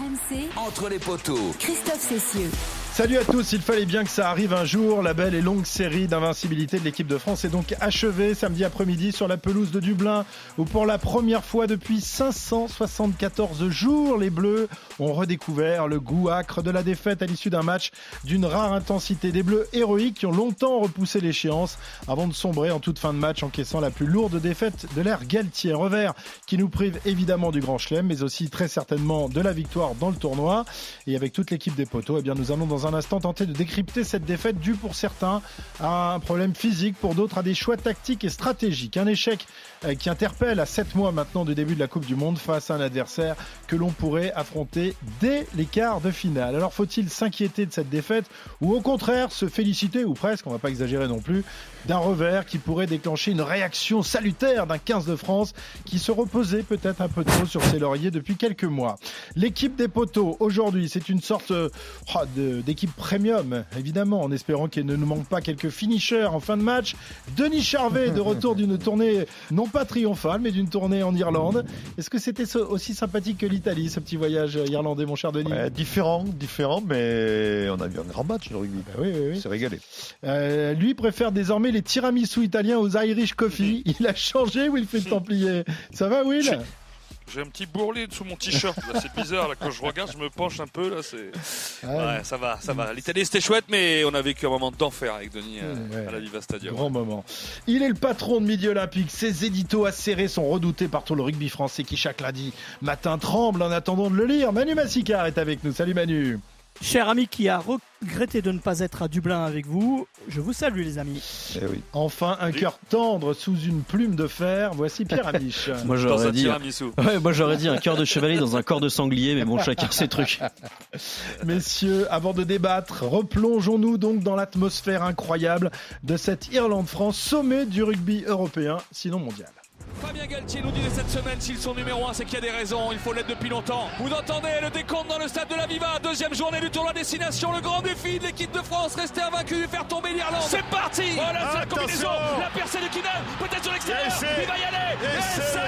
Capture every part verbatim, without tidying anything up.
M C, entre les poteaux, Christophe Cessieux. Salut à tous, il fallait bien que ça arrive un jour. La belle et longue série d'invincibilité de l'équipe de France est donc achevée samedi après-midi sur la pelouse de Dublin, où pour la première fois depuis cinq cent soixante-quatorze jours, les Bleus ont redécouvert le goût âcre de la défaite à l'issue d'un match d'une rare intensité. Des Bleus héroïques qui ont longtemps repoussé l'échéance avant de sombrer en toute fin de match, encaissant la plus lourde défaite de l'ère Galtier. Revers qui nous prive évidemment du Grand Chelem, mais aussi très certainement de la victoire dans le tournoi. Et avec toute l'équipe des poteaux, eh bien nous allons dans un instant tenter de décrypter cette défaite due pour certains à un problème physique, pour d'autres à des choix tactiques et stratégiques. Un échec qui interpelle à sept mois maintenant du début de la Coupe du Monde face à un adversaire que l'on pourrait affronter dès les quarts de finale. Alors faut-il s'inquiéter de cette défaite ou au contraire se féliciter, ou presque, on va pas exagérer non plus, d'un revers qui pourrait déclencher une réaction salutaire d'un quinze de France qui se reposait peut-être un peu trop sur ses lauriers depuis quelques mois. L'équipe des poteaux aujourd'hui, c'est une sorte euh, de, d'équipe premium, évidemment, en espérant qu'il ne nous manque pas quelques finishers en fin de match. Denis Charvet, de retour d'une tournée non pas triomphale, mais d'une tournée en Irlande. Est-ce que c'était aussi sympathique que l'Italie, ce petit voyage irlandais, mon cher Denis? Ouais, différent, différent, mais on a vu un grand match de rugby. Ben oui, oui, oui. C'est régalé. Euh, lui préfère désormais les tiramisu italiens aux Irish Coffee. Il a changé, Wilfried Templier. Ça va, Will? J'ai, j'ai un petit bourrelet sous mon t-shirt. Là, c'est bizarre. Là, quand je regarde, je me penche un peu. Là, c'est... Ouais. Ouais, ça va, ça va. L'Italie, c'était chouette, mais on a vécu un moment d'enfer avec Denis euh, ouais. à la Viva Stadium. Grand moment. Il est le patron de Midi Olympique. Ses éditos acérés sont redoutés par tout le rugby français qui, chaque lundi matin, tremble en attendant de le lire. Manu Massicard est avec nous. Salut Manu. Cher ami qui a regretté de ne pas être à Dublin avec vous, je vous salue les amis. Eh oui. Enfin, un cœur tendre sous une plume de fer. Voici Pierre Amiche. Moi Dans j'aurais un dit, tiramisu. ouais, moi j'aurais dit un cœur de chevalier dans un corps de sanglier, mais bon, chacun ses trucs. Messieurs, avant de débattre, replongeons-nous donc dans l'atmosphère incroyable de cette Irlande-France, sommet du rugby européen, sinon mondial. Fabien Galtier nous dit cette semaine, s'ils sont numéro un, c'est qu'il y a des raisons, il faut l'être depuis longtemps. Vous entendez le décompte dans le stade de la Viva, deuxième journée du tournoi destination, le grand défi de l'équipe de France, rester invaincue et faire tomber l'Irlande. C'est parti. Voilà, c'est la combinaison, la percée de Keenan, peut-être sur l'extérieur, il va y aller. Et c'est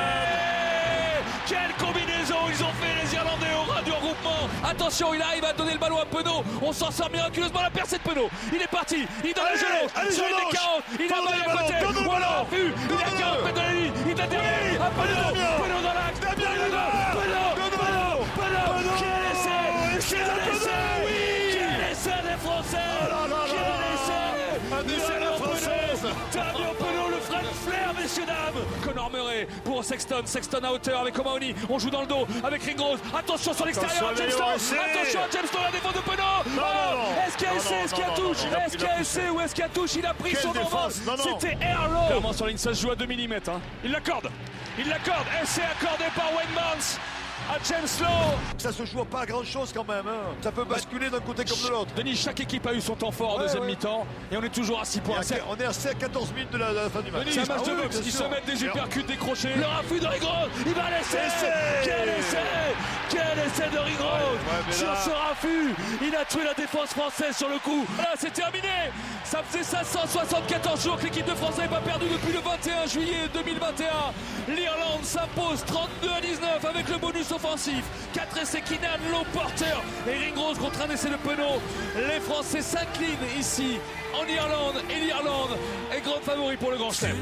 quelle combinaison ils ont fait les Irlandais au ras du regroupement. Attention, il arrive à donner le ballon à Penaud. On s'en sort miraculeusement, la percée de Penaud. Il est parti, il donne le genou sur une des quarante. Il a mal à côté. Voilà, vu, il a quarante mètres de la ligne. Il a derrière à Penaud. Penaud dans l'axe. Penaud, Penaud, Penaud. Quel essai, quel essai, quel essai des Français. Quel essai, un essai de la Française. Damien Penaud, le Fred Flair, messieurs dames. Connor Murray pour Sexton, Sexton à hauteur avec O'Mahony. On joue dans le dos avec Ringrose. Attention sur l'extérieur, Jamestown. Attention à Jamestown, la défense de Penaud. Oh, est-ce qu'il y a essai, est-ce qu'il y a touche, est-ce qu'il y a essai ou est-ce qu'il y a touche? Il a pris son envol. C'était Airlow. Clairement sur la ligne, ça se joue à deux millimètres. Hein. Il l'accorde. Il l'accorde. Essai accordé par Wayne Barnes à James Lowe. Ça se joue pas à grand chose quand même. Hein. Ça peut basculer d'un côté comme de l'autre. Denis, chaque équipe a eu son temps fort en ouais, deuxième ouais. mi-temps et on est toujours à six points. On est à quatorze minutes de la, de la fin du match. Denis, c'est un match ah, de boxe. Oui, ils se mettent des uppercuts décrochés. Le raffut de Ringrose. Il va laisser. Quel essai. Quel essai de Ringrose. Ouais, ouais, sur là... ce raffut. Il a tué la défense française sur le coup. Là, c'est terminé. Ça faisait cinq cent soixante-quatorze jours que l'équipe de France n'avait pas perdu depuis le vingt et un juillet deux mille vingt et un. L'Irlande s'impose trente-deux à dix-neuf avec le bonus offensif. quatre essais Keenan, Lowe, Porter et Ringrose contre un essai de Penaud. Les Français s'inclinent ici en Irlande et l'Irlande est grande favori pour le Grand Chelem.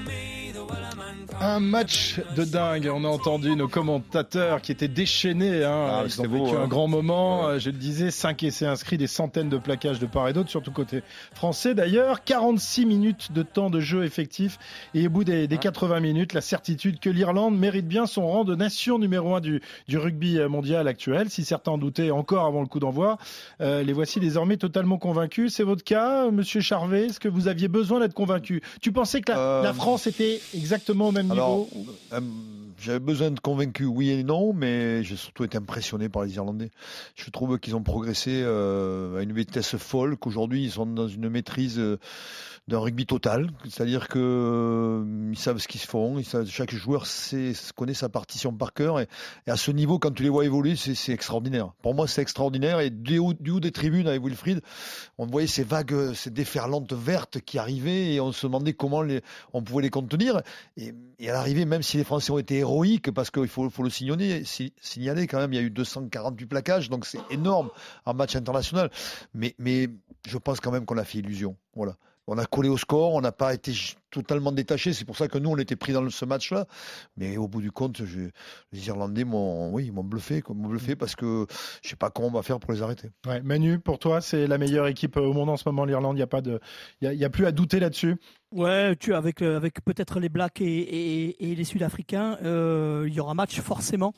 Un match de dingue, on a entendu nos commentateurs qui étaient déchaînés, hein. Ah, ils ont vécu beau, hein. un grand moment, ouais. Je le disais, cinq essais inscrits, des centaines de plaquages de part et d'autre, surtout côté français d'ailleurs, quarante-six minutes de temps de jeu effectif et au bout des, des quatre-vingts minutes, la certitude que l'Irlande mérite bien son rang de nation numéro un du, du rugby mondial actuel, si certains en doutaient encore avant le coup d'envoi, euh, les voici désormais totalement convaincus. C'est votre cas, monsieur Charvet? Est-ce que vous aviez besoin d'être convaincu? Tu pensais que la, euh... la France était exactement au même Alors, niveau? euh, j'avais besoin de convaincu, oui et non, mais j'ai surtout été impressionné par les Irlandais. Je trouve qu'ils ont progressé euh, à une vitesse folle, qu'aujourd'hui ils sont dans une maîtrise euh, d'un rugby total, c'est-à-dire que euh, ils savent ce qu'ils font, ils savent, chaque joueur sait, connaît sa partition par cœur, et, et à ce niveau, quand tu les vois évoluer, c'est, c'est extraordinaire. Pour moi, c'est extraordinaire, et du haut, du haut des tribunes avec Wilfried, on voyait ces vagues, ces déferlantes vertes qui arrivaient, et on se demandait comment les, on pouvait les contenir, et, et à l'arrivée, même si les Français ont été héroïque parce qu'il faut, faut le signaler, signaler quand même. Il y a eu deux cent quarante-huit plaquages, donc c'est énorme en match international. Mais, mais je pense quand même qu'on a fait illusion. Voilà. On a collé au score, on n'a pas été totalement détaché. C'est pour ça que nous, on était pris dans ce match-là. Mais au bout du compte, je, les Irlandais m'ont, oui, ils m'ont bluffé, m'ont bluffé parce que je ne sais pas comment on va faire pour les arrêter. Ouais, Manu, pour toi, c'est la meilleure équipe au monde en ce moment, l'Irlande. Il n'y a pas de, il y a, il y a plus à douter là-dessus. Ouais, tu avec avec peut-être les Blacks et, et, et les Sud-Africains, euh, il y aura match forcément.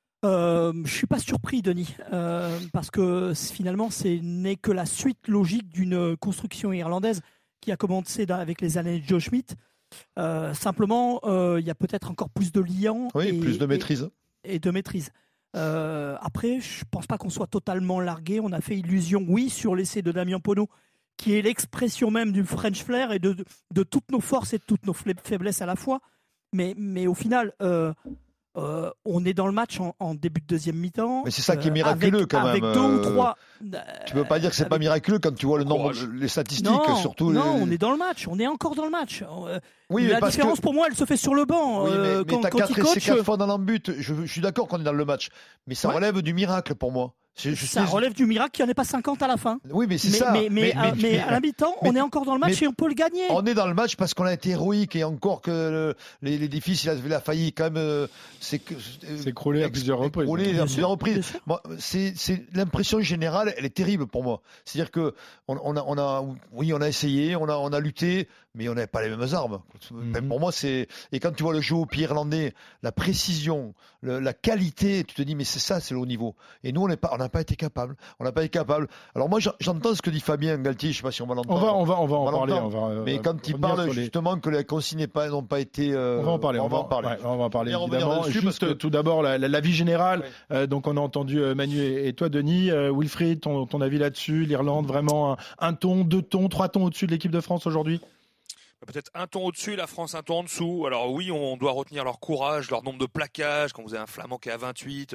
Euh, je suis pas surpris, Denis, euh, parce que finalement, ce n'est que la suite logique d'une construction irlandaise qui a commencé avec les années de Joe Schmidt. Euh, simplement, euh, il y a peut-être encore plus de liant. Oui, et, plus de maîtrise. Et, et de maîtrise. Euh, après, je pense pas qu'on soit totalement largué. On a fait illusion, oui, sur l'essai de Damien Penaud, qui est l'expression même du French flair et de, de, de toutes nos forces et de toutes nos faiblesses à la fois. Mais, mais au final, euh, euh, on est dans le match en, en début de deuxième mi-temps. Mais c'est ça qui est miraculeux avec, quand avec même. Avec deux euh, ou trois. Tu peux pas dire que c'est avec... pas miraculeux quand tu vois le nombre, les statistiques, non, surtout. Non, les... on est dans le match. On est encore dans le match. Oui, la différence que... pour moi, elle se fait sur le banc. Oui, mais, euh, mais quand, t'as quand quatre, il coach, c'est quatre fois dans l'embut. Je, je suis d'accord qu'on est dans le match, mais ça ouais. relève du miracle pour moi. Je, je ça sais... relève du miracle qu'il n'y en ait pas cinquante à la fin. Oui, mais c'est mais, ça. Mais, mais, mais, mais, mais, mais à la mi-temps, on est encore dans le match et on peut le gagner. On est dans le match parce qu'on a été héroïque et encore que le, les, les défis, il a, il a failli quand même. Euh, c'est que, euh, c'est écroulé à plusieurs reprises. Écroulé à plusieurs reprises. Moi, c'est, c'est l'impression générale, elle est terrible pour moi. C'est-à-dire que on, on a, on a, oui, on a essayé, on a, on a lutté, mais on n'avait pas les mêmes armes. Mm-hmm. Pour moi, c'est et quand tu vois le jeu au pied irlandais, la précision, le, la qualité, tu te dis mais c'est ça, c'est le haut niveau. Et nous, on n'a pas, on n'a pas été capable. On n'a pas été capable. Alors moi, j'entends ce que dit Fabien Galtier. Je ne sais pas si on va l'entendre. On va, on va, on va on en va parler. On va, mais quand il parle justement les... que les consignes n'ont pas été, euh, on va en parler. On, on va en parler. Ouais, on va en parler évidemment. Juste que... tout d'abord la, la, la vie générale. Ouais. Euh, donc on a entendu euh, Manu et, et toi, Denis, euh, Wilfried, ton, ton avis là-dessus. L'Irlande, vraiment un, un ton, deux tons, trois tons au-dessus de l'équipe de France aujourd'hui. Peut-être un ton au-dessus, la France un ton en dessous. Alors oui, on doit retenir leur courage, leur nombre de plaquages. Quand vous avez un Flamand qui est à vingt-huit,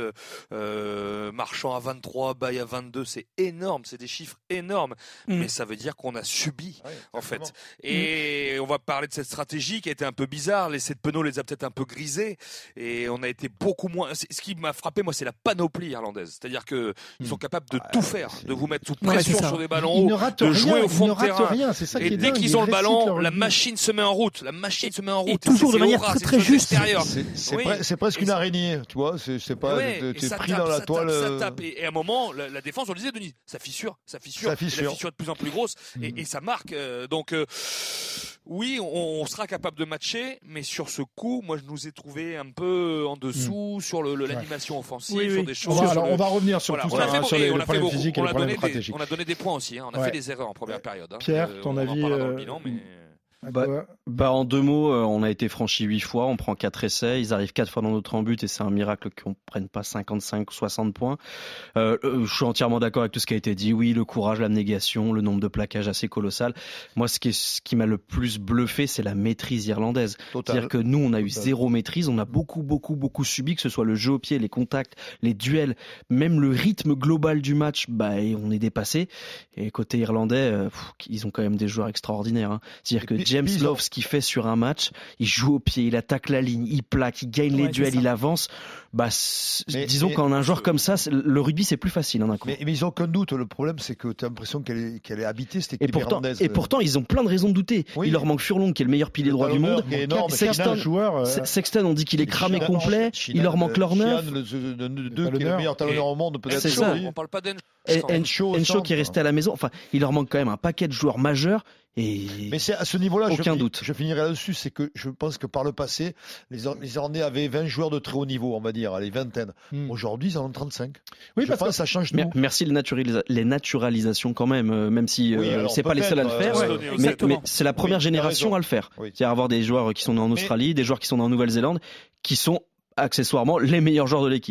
euh, Marchand à vingt-trois, Baye à vingt-deux, c'est énorme, c'est des chiffres énormes. Mmh. Mais ça veut dire qu'on a subi, ouais, en fait. Et mmh. on va parler de cette stratégie qui a été un peu bizarre. L'essai de Penaud les a peut-être un peu grisés. Et on a été beaucoup moins... Ce qui m'a frappé, moi, c'est la panoplie irlandaise. C'est-à-dire qu'ils mmh. sont capables de ah, tout faire, c'est... de vous mettre sous pression ouais, sur des ballons hauts, de jouer rien, au fond de terrain. Rien, c'est ça et qui est dès dingue, qu'ils ont le ballon, la machine La machine se met en route, la machine se met en route. Et toujours de manière très très juste. C'est, c'est, oui. pre- c'est presque une araignée, tu vois. C'est, c'est pas, ouais, t'es pris tape, dans la ça toile. Tape, ça tape. Et, et à un moment, la, la défense, on le disait, Denis, ça fissure, ça fissure. Ça fissure. Et la fissure est de plus en plus grosse et, mmh. et ça marque. Euh, donc, euh, oui, on, on sera capable de matcher, mais sur ce coup, moi, je nous ai trouvé un peu en dessous mmh. sur le, le, l'animation offensive, oui, oui. sur des choses. On va, alors, on va revenir sur voilà, tout ça, hein, sur les, les problèmes beaucoup, physiques et les problèmes stratégiques. On a donné des points aussi. Hein, on a ouais. fait des erreurs en première période. Hein. Pierre, euh, ton on avis en parlera dans le bilan, mais. Bah, bah en deux mots, euh, on a été franchi huit fois, on prend quatre essais, ils arrivent quatre fois dans notre embut et c'est un miracle qu'on prenne pas cinquante-cinq ou soixante points. Euh, euh, je suis entièrement d'accord avec tout ce qui a été dit. Oui, le courage, l'abnégation, le nombre de plaquages assez colossal. Moi, ce qui, est, ce qui m'a le plus bluffé, c'est la maîtrise irlandaise. Total. C'est-à-dire que nous, on a eu Total. zéro maîtrise, on a beaucoup, beaucoup, beaucoup subi, que ce soit le jeu au pied, les contacts, les duels, même le rythme global du match, bah, et on est dépassé. Et côté irlandais, euh, pff, ils ont quand même des joueurs extraordinaires. Hein. C'est-à-dire que James Love, ce qu'il fait sur un match, il joue au pied, il attaque la ligne, il plaque, il gagne ouais, les duels, il avance. Bah, mais, disons mais, qu'en un joueur comme ça, le rugby c'est plus facile en un coup. Mais, mais ils ont aucun doute. Le problème c'est que tu as l'impression qu'elle est, qu'elle est habitée cette équipe et pourtant, irlandaise. Et pourtant ils ont plein de raisons de douter. Oui. Il leur manque Furlong qui est le meilleur pilier droit du monde. Énorme, Sexton, joueur, euh... Sexton, on dit qu'il est cramé Chinan, complet. Chinan, il leur manque leur neuf. Deux qui est le meilleur talonneur au monde peut-être. C'est ça. On parle pas d'Encho. Encho qui est resté à la maison. Enfin, il leur manque quand même un paquet de joueurs majeurs. Et mais c'est à ce niveau-là, aucun je, doute. Je finirai là-dessus, c'est que je pense que par le passé, les, les Irlandais avaient vingt joueurs de très haut niveau, on va dire, les vingtaines. Hmm. Aujourd'hui, ils en ont trente-cinq. Oui, je parce pense que ça change tout. Merci les, naturalisa- les naturalisations quand même, euh, même si oui, euh, c'est pas les seuls à le faire. Euh, ouais, mais, mais c'est la première oui, génération à le faire. Oui. C'est-à-dire avoir des joueurs qui sont nés en Australie, mais... des joueurs qui sont nés en Nouvelle-Zélande, qui sont accessoirement les meilleurs joueurs de l'équipe.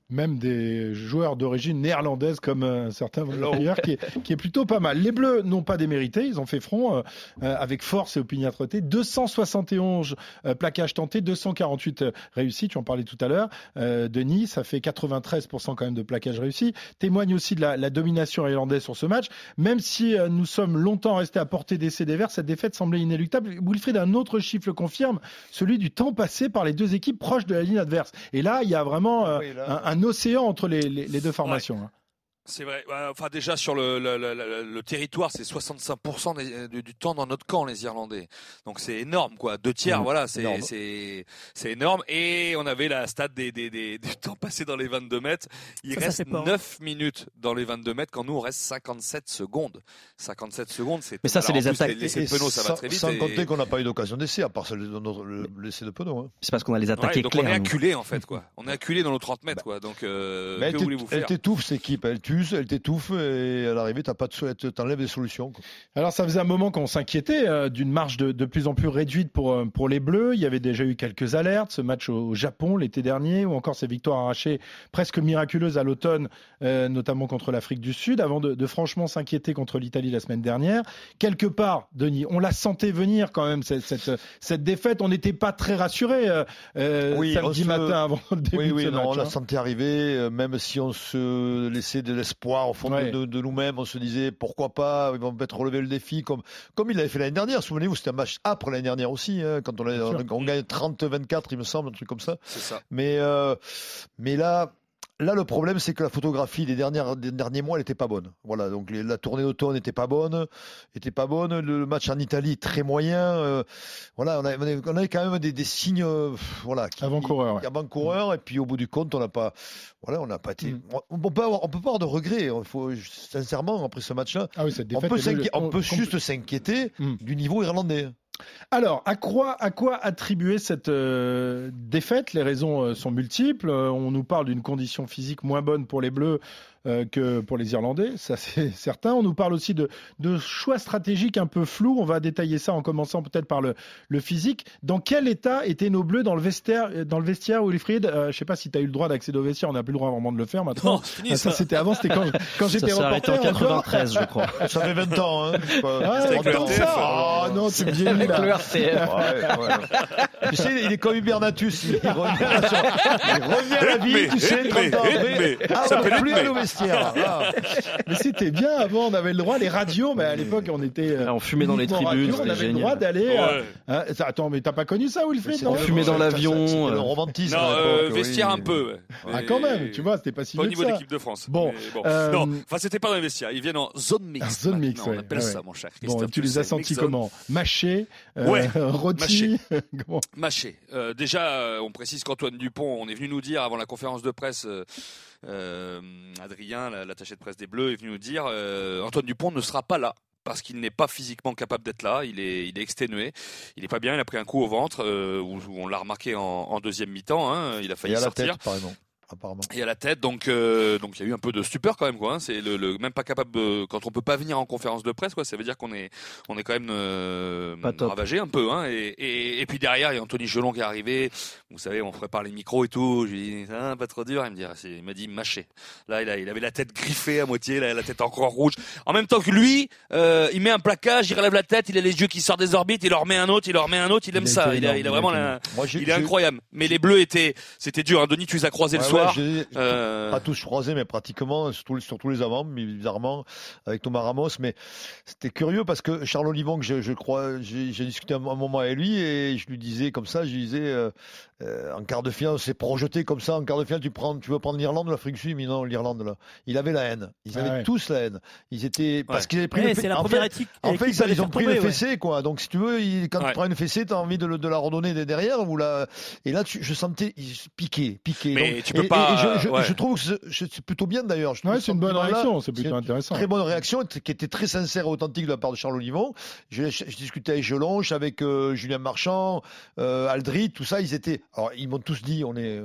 même des joueurs d'origine néerlandaise comme euh, certains vont le dire, qui est, qui est plutôt pas mal. Les Bleus n'ont pas démérité, ils ont fait front euh, euh, avec force et opiniâtreté. deux cent soixante et onze euh, plaquages tentés, deux cent quarante-huit euh, réussis, tu en parlais tout à l'heure. Euh, Denis, ça fait quatre-vingt-treize pour cent quand même de plaquages réussis. Témoigne aussi de la, la domination irlandaise sur ce match. Même si euh, nous sommes longtemps restés à portée d'essai des Verts, cette défaite semblait inéluctable. Wilfried, un autre chiffre le confirme, celui du temps passé par les deux équipes proches de la ligne adverse. Et là, il y a vraiment euh, oui, là, un, un océan entre les, les, les deux formations. Ouais. Hein. C'est vrai. Enfin, déjà sur le, le, le, le territoire, c'est soixante-cinq pour cent des, du, du temps dans notre camp, les Irlandais. Donc c'est énorme, quoi. Deux tiers, mmh, voilà, c'est énorme. c'est c'est énorme. Et on avait la stat des, des, des du temps passé dans les vingt-deux mètres. Il ça, reste ça neuf minutes dans les vingt-deux mètres, quand nous on reste cinquante-sept secondes. cinquante-sept secondes, c'est. Mais ça, c'est les attaques. Les, les Penaud, ça sans, va très vite. Sans et... compter qu'on n'a pas eu d'occasion d'essai, à part celle de notre l'essai de Penaud. Hein. C'est parce qu'on a les attaques ouais, donc claires. on est acculé en fait, quoi. On est acculé dans nos trente mètres, quoi. Donc euh, que voulez-vous faire ? Elle t'étouffe cette équipe, elle t'use, elle t'étouffe. Et à l'arrivée, t'as pas de, t'enlèves des solutions. Quoi. Alors, ça faisait un moment qu'on s'inquiétait euh, d'une marge de, de plus en plus réduite pour, pour les Bleus. Il y avait déjà eu quelques alertes. Ce match au, au Japon l'été dernier, ou encore ces victoires arrachées presque miraculeuses à l'automne, euh, notamment contre l'Afrique du Sud, avant de, de franchement s'inquiéter contre l'Italie la semaine dernière. Quelque part, Denis, on la sentait venir quand même, cette, cette, cette défaite. On n'était pas très rassurés euh, oui, samedi se... matin avant le début oui, oui, de ce non, match. On hein. la sentait arriver, même si on se laissait de l'espoir au fond ouais. de, de nous-mêmes. On se disait pourquoi pas, ils vont peut-être relever le défi comme, comme il l'avait fait l'année dernière. Souvenez-vous, c'était un match âpre l'année dernière aussi, hein, quand on, a, on, on gagne trente à vingt-quatre, il me semble, un truc comme ça. C'est ça. Mais, euh, mais là. Là, le problème, c'est que la photographie des, dernières, des derniers mois, elle n'était pas bonne. Voilà, donc les, la tournée d'automne n'était pas bonne, était pas bonne. Le match en Italie, très moyen. Euh, voilà, on avait, on avait quand même des, des signes, euh, voilà, avant-coureurs. Ouais. Avant-coureurs, et puis au bout du compte, on n'a pas, voilà, on n'a pas été. Mm. On, on peut avoir, on peut pas avoir de regrets. Il faut, sincèrement, après ce match-là, ah oui, cette défaite, on peut, le, on peut on, juste on... s'inquiéter mm. du niveau irlandais. Alors, à quoi, à quoi attribuer cette euh, défaite ? Les raisons euh, sont multiples. Euh, on nous parle d'une condition physique moins bonne pour les Bleus euh, que pour les Irlandais, ça c'est certain. On nous parle aussi de, de choix stratégiques un peu flous. On va détailler ça en commençant peut-être par le, le physique. Dans quel état étaient nos Bleus dans le vestiaire, dans le vestiaire Wilfried ? euh, Je ne sais pas si tu as eu le droit d'accéder au vestiaire, on n'a plus le droit vraiment de le faire maintenant. Non, c'est fini, ah, ça, ça c'était avant, c'était quand, quand j'étais ça reporter. Ça s'est arrêté en quatre-vingt-treize, je crois. Ça fait vingt ans. Hein. Ah, avec le R T F. Oh non, tu me dis avec le R T F. Ouais, ouais. Tu sais, il est comme Hubernatus, il revient, sur... il revient à la vie, mais, tu sais, trente ans après. Ah, ça fait plus aller au vestiaire. Ah. Mais c'était bien avant, on avait le droit, les radios, mais à l'époque on était. On fumait dans les tribunes, radio, on avait génial. Le droit d'aller. Ouais. Euh, hein, attends, mais t'as pas connu ça, Wilfried ? On fumait dans l'avion. C'était le romantisme. Non, euh, vestiaire oui. un peu. Ouais. Ah, quand même, tu vois, c'était pas si Pas mieux au niveau que de ça. l'équipe de France. Bon. bon. Euh... Non, enfin, c'était pas dans les vestiaires. Ils viennent en zone mixte. Zone mixte, on ouais. appelle ouais. ça, mon cher Christophe. Bon, tu les as sentis comment ? Mâchés, euh, ouais. rôtis. Mâchés. Euh, déjà, euh, on précise qu'Antoine Dupont, on est venu nous dire avant la conférence de presse. Euh, Euh, Adrien, l'attaché de presse des Bleus, est venu nous dire euh, Antoine Dupont ne sera pas là parce qu'il n'est pas physiquement capable d'être là. Il est, il est exténué. Il n'est pas bien. Il a pris un coup au ventre euh, où, où on l'a remarqué en, en deuxième mi-temps. Hein, il a failli Et à sortir. La tête, par exemple. Apparemment. Et à la tête, donc euh, donc il y a eu un peu de stupeur quand même, quoi. Hein. C'est le, le même pas capable euh, quand on peut pas venir en conférence de presse, quoi. Ça veut dire qu'on est on est quand même euh, ravagé un peu, hein. Et, et, et puis derrière il y a Anthony Gelon qui est arrivé. Vous savez, on prépare les micros et tout. Je lui dis ah, pas trop dur. Il me dit il m'a dit mâché. Là il a il avait la tête griffée à moitié, la, la tête encore rouge. En même temps que lui, euh, il met un plaquage, il relève la tête, il a les yeux qui sortent des orbites, il leur met un autre, il leur met un autre. Il aime il ça. Il a, il a vraiment la, Moi, il est incroyable. Mais les Bleus étaient c'était dur. Hein. Denis, tu les as croisés ouais, le soir. Ouais, Euh... Pas tous croisés, mais pratiquement, sur, sur tous les avants, bizarrement, avec Thomas Ramos. Mais c'était curieux parce que Charles Olivon, que je, je crois, j'ai, j'ai discuté un, un moment avec lui et je lui disais comme ça, je lui disais, euh, euh, en quart de finale, on s'est projeté comme ça, en quart de finale, tu, prends, tu veux prendre l'Irlande ou l'Afrique du Sud? Mais non, l'Irlande, là. Il avait la haine. Ils avaient ah ouais. tous la haine. Ils étaient, parce ouais. qu'ils avaient pris ouais, le c'est la en première fait, éthique, en fait, ils, ils ont pris tomber, le fessé, ouais. quoi. Donc, si tu veux, il, quand ouais. tu prends une fessée, t'as envie de, de la redonner derrière, ou la, et là, tu, je sentais, piqué, piqué. Mais donc, tu peux et, pas, et je, je, ouais. je trouve que c'est, c'est plutôt bien d'ailleurs. Je ouais, c'est une bonne réaction, c'est plutôt c'est intéressant. Très bonne réaction, qui était très sincère et authentique de la part de Charles Olivon. J'ai, j'ai discuté avec Gelonche, avec euh, Julien Marchand, euh, Aldrit, tout ça. Ils étaient, alors ils m'ont tous dit, on est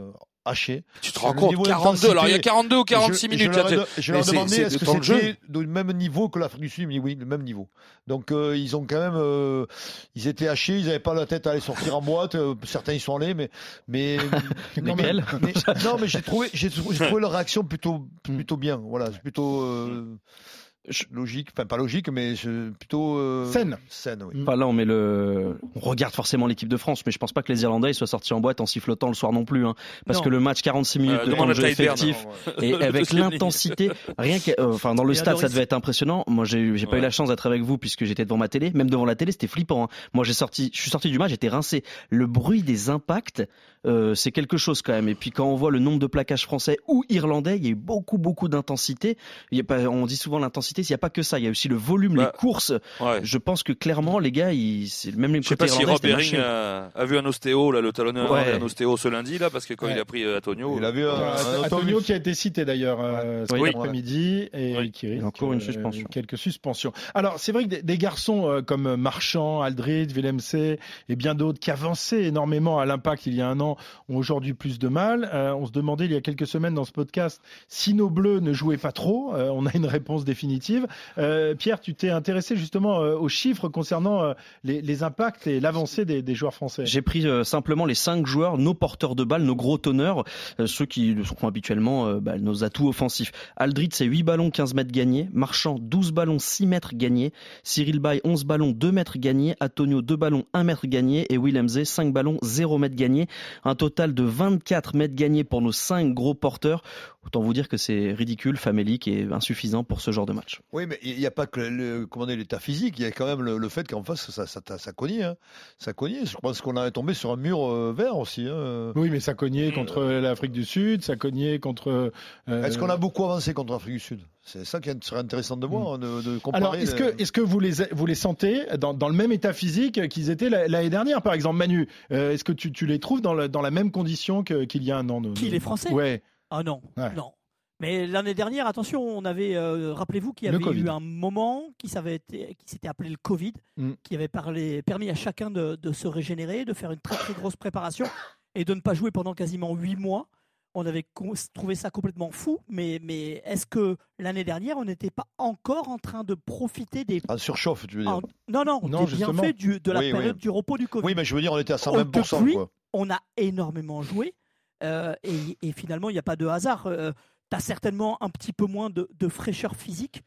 hachés. Tu te rends compte, quarante-deux, alors il y a quarante-deux ou quarante-six je, minutes. Je leur, je leur ai demandé c'est, est-ce que c'était du même niveau que l'Afrique du Sud. Ils m'ont dit oui, le même niveau. Donc euh, ils ont quand même, euh, ils étaient hachés, ils n'avaient pas la tête à aller sortir en boîte. Euh, certains y sont allés, mais mais, non, mais, mais non, mais j'ai trouvé, j'ai, j'ai trouvé leur réaction plutôt plutôt bien. Voilà, c'est plutôt. Euh, logique, enfin pas logique, mais je, plutôt euh, saine. Saine, oui. Enfin, là, on met le, on regarde forcément l'équipe de France, mais je pense pas que les Irlandais soient sortis en boîte en sifflotant le soir non plus, hein, parce non. que le match quarante-six minutes euh, de temps de jeu effectif et avec l'intensité, rien que, euh, enfin dans le stade, ça devait être impressionnant. Moi, j'ai, j'ai pas ouais. eu la chance d'être avec vous puisque j'étais devant ma télé. Même devant la télé, c'était flippant. Hein. Moi, j'ai sorti, je suis sorti du match, j'étais rincé. Le bruit des impacts, euh, c'est quelque chose quand même. Et puis quand on voit le nombre de plaquages français ou irlandais, il y a eu beaucoup, beaucoup d'intensité. Il y a pas, on dit souvent l'intensité, il y a pas que ça. Il y a aussi le volume, bah, les courses. Ouais. Je pense que clairement, les gars, ils, c'est même les. Je sais pas si Rob Herring a, a vu un ostéo, là, le talonneur, ouais. un ostéo ce lundi, là, parce que quand ouais. il a pris euh, Antonio. Il a vu un, un, un Antonio qui a été cité d'ailleurs euh, cet oui. après-midi et oui. qui risque encore une suspension. Euh, quelques suspensions. Alors c'est vrai que des, des garçons euh, comme Marchand, Aldrit, Willem et bien d'autres qui avançaient énormément à l'Impact il y a un an ont aujourd'hui plus de mal. Euh, on se demandait il y a quelques semaines dans ce podcast si nos Bleus ne jouaient pas trop. Euh, on a une réponse définitive. Euh, Pierre, tu t'es intéressé justement euh, aux chiffres concernant euh, les, les impacts et l'avancée des, des joueurs français. J'ai pris euh, simplement les cinq joueurs, nos porteurs de balles, nos gros teneurs, euh, ceux qui sont habituellement euh, bah, nos atouts offensifs. Aldrit, c'est huit ballons, quinze mètres gagnés. Marchand, douze ballons, six mètres gagnés. Cyril Bay, onze ballons, deux mètres gagnés. Antonio, deux ballons, un mètre gagné. Et Willem Zé, cinq ballons, zéro mètre gagné. Un total de vingt-quatre mètres gagnés pour nos cinq gros porteurs. Autant vous dire que c'est ridicule, famélique et insuffisant pour ce genre de match. Oui, mais il n'y a pas que le, comment dire, l'état physique, il y a quand même le, le fait qu'en face, ça, ça, ça cognait. Hein. Ça cognait. Je pense qu'on est tombé sur un mur euh, vert aussi. Hein. Oui, mais ça cognait contre euh... l'Afrique du Sud, ça cognait contre... Euh... Est-ce qu'on a beaucoup avancé contre l'Afrique du Sud ? C'est ça qui serait intéressant de voir, mmh. de, de comparer. Alors, est-ce que, est-ce que vous les, vous les sentez dans, dans le même état physique qu'ils étaient l'année dernière, par exemple, Manu ? euh, Est-ce que tu, tu les trouves dans, le, dans la même condition que, qu'il y a un an ? Qui, nos... les Français ? Ouais. Ah non, ouais. non. Mais l'année dernière, attention, on avait, euh, rappelez-vous qu'il y avait eu un moment qui, été, qui s'était appelé le Covid, mm. qui avait parlé, permis à chacun de, de se régénérer, de faire une très très grosse préparation et de ne pas jouer pendant quasiment huit mois. On avait trouvé ça complètement fou, mais, mais est-ce que l'année dernière, on n'était pas encore en train de profiter des... En surchauffe, tu veux dire ? En... Non, non, on était bien fait du, de la oui, période oui. du repos du Covid. Oui, mais je veux dire, on était à cent vingt pour cent. Depuis, quoi. On a énormément joué euh, et, et finalement, il n'y a pas de hasard. Euh, tu as certainement un petit peu moins de, de fraîcheur physique.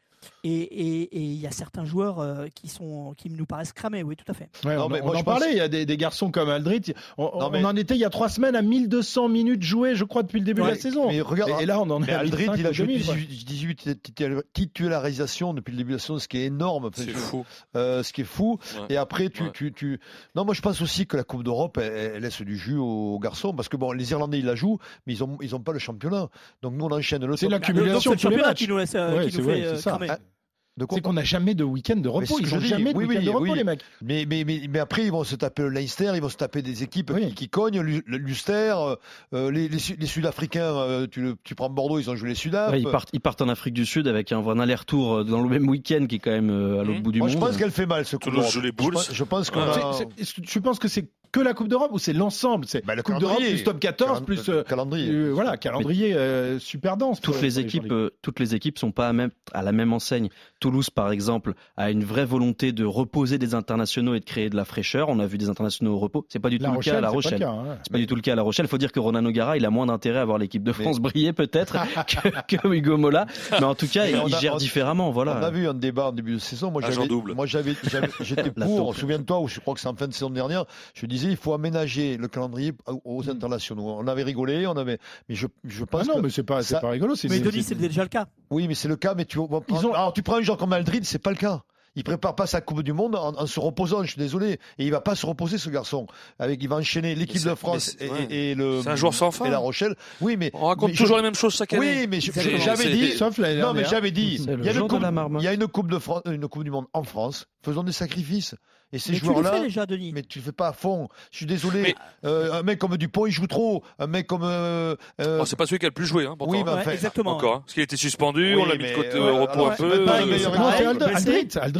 Et il y a certains joueurs euh, qui, sont, qui nous paraissent cramés, oui, tout à fait. Ouais, non, on mais on moi, en parlait, il pense... y a des, des garçons comme Aldrit. On, non, mais... on en était il y a trois semaines à mille deux cents minutes jouées, je crois, depuis le début ouais, de la saison. Mais regarde, et, et là, on en est à Aldrit, il a joué dix-huit titularisations depuis le début de la saison, ce qui est énorme. C'est je... fou. Euh, ce qui est fou. Ouais. Et après, tu, ouais. tu, tu. Non, moi, je pense aussi que la Coupe d'Europe, elle, elle laisse du jus aux garçons, parce que bon, les Irlandais, ils la jouent, mais ils n'ont ils ont pas le championnat. Donc nous, on enchaîne le. C'est l'accumulation de tous les matchs qui nous laisse, euh, ouais, qui nous fait euh, cramer. C'est qu'on n'a jamais de week-end de repos. Ils n'ont jamais de oui, week-end oui, de repos, oui. les mecs. Mais, mais, mais, mais après, ils vont se taper le Leinster, ils vont se taper des équipes oui. qui, qui cognent, l'Ulster, euh, les, les, les Sud-Africains, euh, tu, tu prends Bordeaux, ils ont joué les Sud-Af. Ouais, ils, partent, ils partent en Afrique du Sud avec un, un aller-retour dans le même week-end qui est quand même euh, à l'autre mmh. bout du Moi, monde. Je pense qu'elle fait mal, ce coup d'Europe. Les boules. Je, je pense qu'on ah. a... c'est, c'est, tu penses que c'est que la Coupe d'Europe ou c'est l'ensemble ? C'est bah, le Coupe d'Europe plus top quatorze Calend- plus euh, calendrier. Euh, voilà, calendrier euh, super dense. Toutes les équipes, euh, toutes les équipes sont pas à, même, à la même enseigne. Toulouse, par exemple, a une vraie volonté de reposer des internationaux et de créer de la fraîcheur. On a vu des internationaux au repos. C'est pas du tout la le Rochelle, cas à La Rochelle. C'est pas, le cas, hein. C'est pas du tout le cas à La Rochelle. Il faut dire que Ronan O'Gara, il a moins d'intérêt à voir l'équipe de France mais... briller peut-être que, que Hugo Mola. Mais en tout cas, il, il gère on, différemment. Voilà. On a vu un débat en début de saison. Moi, j'avais, moi, j'avais, j'avais, j'étais pour. Souviens-toi, ou je crois que c'est en fin de saison dernière. Je disais, il faut aménager le calendrier aux internationaux. On avait rigolé, on avait, mais je, je pense. Ah non, que mais c'est pas, ça... c'est pas rigolo. C'est mais Denis, c'est déjà le cas. Oui, mais c'est le cas. Mais tu, prendre... ont... alors tu prends un joueur comme Aldrit, c'est pas le cas. Il prépare pas sa Coupe du Monde en, en se reposant, je suis désolé. Et il va pas se reposer, ce garçon. Avec, il va enchaîner l'équipe de France et, ouais. et, et le. C'est un joueur sans fin. Et La Rochelle. Oui, mais. On raconte mais toujours je... les mêmes choses chaque année. Oui, mais je, j'avais dit. Sauf l'année non, mais j'avais dit. Il y a une coupe, il y a une coupe de France, une Coupe du Monde en France. Faisons des sacrifices. Et ces mais joueurs-là. Tu le fais déjà, Denis. Mais tu le fais pas à fond. Je suis désolé. Mais... Euh, un mec comme Dupont, il joue trop. Un mec comme. Euh, euh... Oh, c'est pas celui qui a le plus joué, hein, pourtant. Oui, mais ouais, enfin, exactement. Encore, hein, parce qu'il était suspendu, oui, on l'a mis de côté ouais, au repos un peu. Aldrit, Aldrit,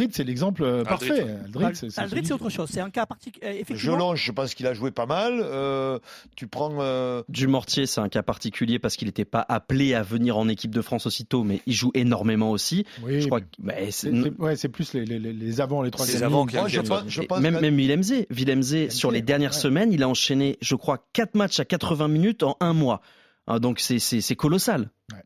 Aldrit, c'est l'exemple Aldrit, parfait. ouais. Aldrit, c'est, c'est, Aldrit, c'est autre chose. C'est un cas particulier. Effectivement. Jelonge, je pense qu'il a joué pas mal. Euh, tu prends. Euh... Dumortier, c'est un cas particulier parce qu'il n'était pas appelé à venir en équipe de France aussitôt, mais il joue énormément aussi. Oui, je crois mais... que bah, c'est... C'est, c'est, ouais, c'est plus les, les, les avants, les trois. C'est les avants qui. Moi, je pense, je pense même que... même Willemse, Willemse, sur les dernières ouais. semaines, il a enchaîné, je crois, quatre matchs à quatre-vingts minutes en un mois. Ah, donc c'est, c'est, c'est colossal. Ouais.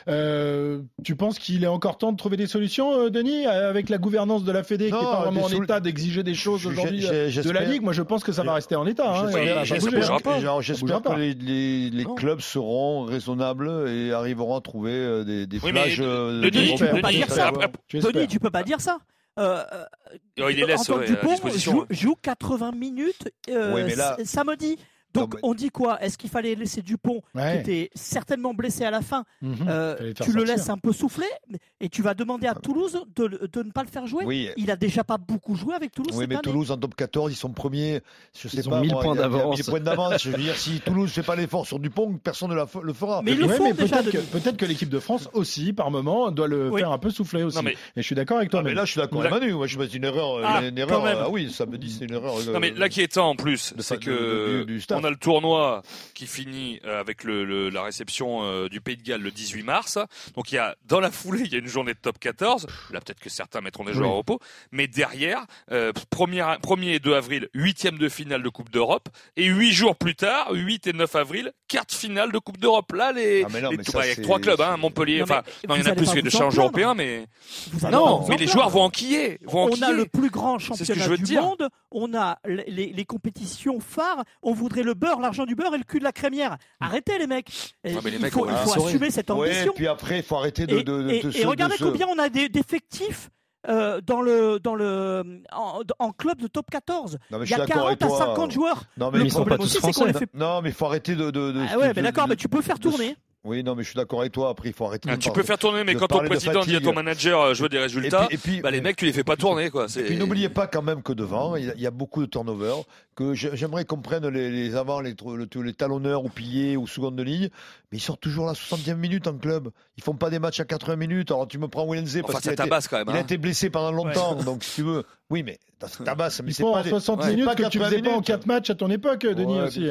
Euh, tu penses qu'il est encore temps de trouver des solutions, euh, Denis, avec la gouvernance de la Fédé non, qui n'est pas vraiment en sol... état d'exiger des choses aujourd'hui j'ai, j'ai, de la Ligue? Moi, je pense que ça va rester en état. Hein, oui, ça j'espère, bouger, hein. pas. Genre, j'espère pas. que les, les, les non. clubs seront raisonnables et arriveront à trouver des, des oui, plages. Mais, euh, de Denis, tu peux pas dire ça. Tu Denis, tu peux pas dire ça. Euh, oh, il les laisse Antoine ouais, Dupont à disposition. joue, joue quatre-vingts minutes euh, Oui, mais là... s- samedi. Donc non, mais... on dit quoi? Est-ce qu'il fallait laisser Dupont, ouais. qui était certainement blessé à la fin, mmh, euh, tu le laisses un peu souffler et tu vas demander à Toulouse de, de ne pas le faire jouer? Oui. Il a déjà pas beaucoup joué avec Toulouse Oui, cette mais année. Toulouse en top quatorze, ils sont premiers. Je sais ils pas, ont mille moi, points il y a, d'avance. mille points d'avance. Je veux dire, si Toulouse fait pas l'effort sur Dupont, personne ne la, le fera. Mais ils le ouais, font mais déjà. Peut-être, De... que, peut-être que l'équipe de France aussi, par moment, doit le oui. faire un peu souffler aussi. Non, mais... Et je suis d'accord avec toi. Ah, mais là, je suis d'accord avec Manu. Moi, je me dis une erreur. Ah, une erreur. même. Ah oui, ça me dit c'est une erreur. Non, mais là qui est temps en plus, de, c'est de, que de, du, du staff. on a le tournoi qui finit avec le, le, la réception euh, du Pays de Galles le dix-huit mars. Donc il y a dans la foulée, il y a une journée de top quatorze. Là peut-être que certains mettront des joueurs oui. au repos, mais derrière, euh, premier et deux avril, huitième de finale de Coupe d'Europe, et huit jours plus tard, huit et neuf avril, quart de finale de Coupe d'Europe. Là les, ah, non, les ça, bah, il y a trois clubs, hein, Montpellier. Enfin, non, il y en a plus que de challenge européen, mais non, mais les joueurs vont enquiller. Vont on enquiller. a le plus grand championnat du dire. monde. On a les, les, les compétitions phares. On voudrait le beurre, l'argent du beurre et le cul de la crémière. Arrêtez les mecs. Ah, mais les il mecs faut, il faut assumer cette ambition. Ouais, et puis après, il faut arrêter de. Et, de, de, et, de et ce, regardez de combien on a d'effectifs euh, dans le dans le en, en club de top quatorze. Non, mais il y a quarante à cinquante joueurs. Non, mais le ils sont problème pas tous aussi, c'est qu'on les fait. Non, mais il faut arrêter de. de, de ah ouais, de, mais d'accord, de, mais tu peux faire tourner. Oui, non, mais je suis d'accord avec toi. Après, il faut arrêter. Ah, de tu parler, peux faire tourner, mais quand ton président dit à ton manager je veux des résultats, et puis, et puis, bah, les mecs tu les fais pas tourner quoi. C'est... Et puis n'oubliez pas quand même que devant il y a beaucoup de turnover. Que j'aimerais qu'on prenne les, les avants, les, les, les talonneurs ou piliers ou seconde ligne, mais ils sortent toujours la soixantième minute en club. Ils font pas des matchs à quatre-vingts minutes. Alors tu me prends Willemse parce enfin, qu'il ça tabasse quand même. Il hein. a été blessé pendant longtemps, ouais. Donc si tu veux. Oui, mais ça tabasse. Mais ils c'est font pas en soixante des... minutes ouais, que tu faisais pas en quatre matchs à ton époque, Denis ouais, aussi. Non,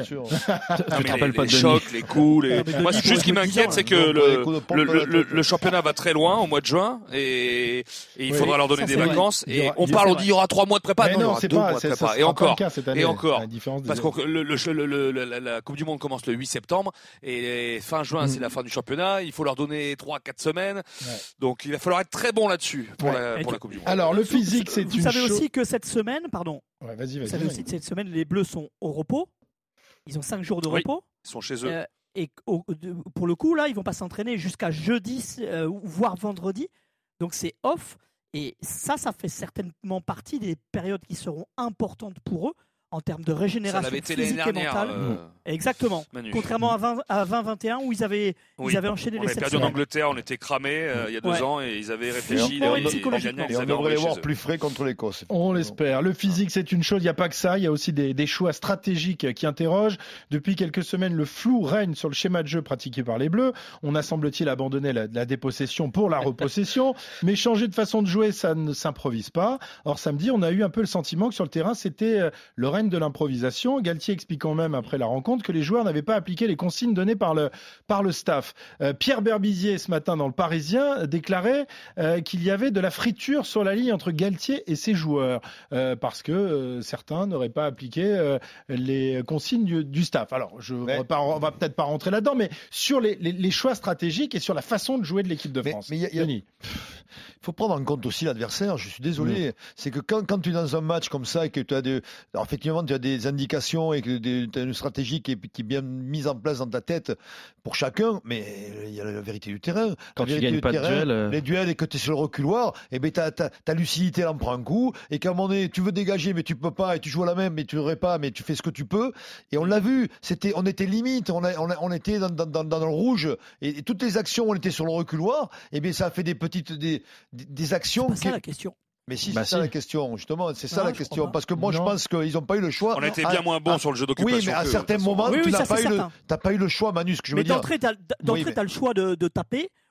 tu te rappelles les, pas de les chocs, les coups, les... mais moi Denis, juste ce qui m'inquiète, c'est que le, le, le, le, le championnat va très loin au mois de juin et, et il oui, faudra leur donner ça, des c'est vacances. vrai. Et aura, on parle, on dit il y aura trois mois de prépa, mais non, il y non, aura c'est deux pas, mois de c'est, prépa. ça Et encore, cas cette année, et encore, parce des... que le, le, le, le, la, la Coupe du Monde commence le huit septembre et fin juin mm. c'est la fin du championnat. Il faut leur donner trois, quatre semaines. Ouais. Donc il va falloir être très bon là-dessus pour, ouais. la, pour la Coupe du Monde. Alors le physique, c'est vous une. Vous savez chose... aussi que cette semaine, pardon. Ouais, vas-y, vas-y. Vous savez aussi que cette semaine, les Bleus sont au repos. Ils ont cinq jours de oui, repos. Ils sont chez eux. Euh, et au, de, pour le coup, là, ils vont pas s'entraîner jusqu'à jeudi, euh, voire vendredi. Donc c'est off. Et ça, ça fait certainement partie des périodes qui seront importantes pour eux en termes de régénération physique et mentale. Euh... Exactement. Manu. Contrairement à vingt vingt et un où ils avaient, oui. ils avaient enchaîné on les sept semaines. On avait perdu en Angleterre, on était cramés euh, il y a deux ouais. ans et ils avaient réfléchi. Et on, les, les, les, et on devrait les voir plus frais contre l'Écosse. On l'espère. Le physique, c'est une chose. Il n'y a pas que ça. Il y a aussi des, des choix stratégiques qui interrogent. Depuis quelques semaines, le flou règne sur le schéma de jeu pratiqué par les Bleus. On a, semble-t-il, abandonné la, la dépossession pour la repossession. Mais changer de façon de jouer, ça ne s'improvise pas. Or, samedi, on a eu un peu le sentiment que sur le terrain, c'était le règne de l'improvisation. Galtier expliquant même après la rencontre que les joueurs n'avaient pas appliqué les consignes données par le, par le staff. Euh, Pierre Berbizier, ce matin dans le Parisien, déclarait euh, qu'il y avait de la friture sur la ligne entre Galtier et ses joueurs euh, parce que euh, certains n'auraient pas appliqué euh, les consignes du, du staff. Alors, je ouais. pas, on va peut-être pas rentrer là-dedans, mais sur les, les, les choix stratégiques et sur la façon de jouer de l'équipe de France. Mais il faut prendre en compte aussi l'adversaire. Je suis désolé. Mmh. C'est que quand, quand tu es dans un match comme ça et que tu as des, alors effectivement, tu as des indications et que tu as une stratégie qui est, qui est bien mise en place dans ta tête pour chacun, mais il y a la vérité du terrain. Quand tu gagnes pas terrain, de duel, euh... les duels et que tu es sur le reculoir, et ben ta, ta, ta lucidité elle en prend un coup et qu'à un moment donné tu veux dégager mais tu peux pas et tu joues à la même mais tu n'aurais pas mais tu fais ce que tu peux et on l'a vu. C'était, on était limite, on, a, on, a, on était dans, dans, dans le rouge et, et toutes les actions on était sur le reculoir. Et bien ça a fait des petites des, des, des actions. C'est pas ça la question. Mais si, bah c'est si. ça la question, justement, c'est ça non, la question. Parce que moi, non. je pense qu'ils n'ont pas eu le choix. On a été bien ah, moins bons ah, sur le jeu d'occupation. Oui, mais à que, certains moments, oui, tu oui, n'as pas, pas eu le pas eu le choix, Manu, ce que je mais veux dire. D'entrée, tu as, d'entrée, oui, mais... tu as le choix de, de taper